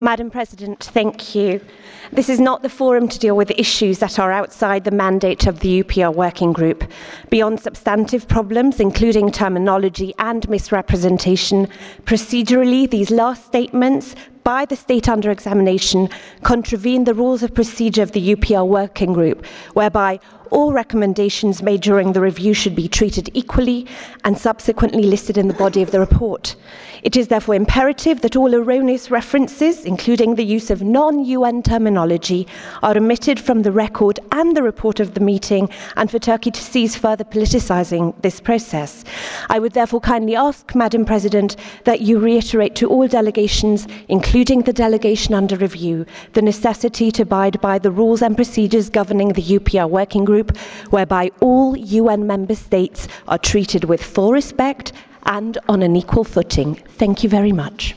Madam President, thank you. This is not the forum to deal with issues that are outside the mandate of the UPR Working Group. Beyond substantive problems, including terminology and misrepresentation, procedurally, these last statements by the state under examination contravene the rules of procedure of the UPR Working Group, whereby all recommendations made during the review should be treated equally and subsequently listed in the body of the report. It is therefore imperative that all erroneous references, including the use of non-UN terminology, are omitted from the record and the report of the meeting, and for Turkey to cease further politicising this process. I would therefore kindly ask, Madam President, that you reiterate to all delegations, including the delegation under review, the necessity to abide by the rules and procedures governing the UPR Working Group, whereby all UN member states are treated with full respect and on an equal footing. Thank you very much.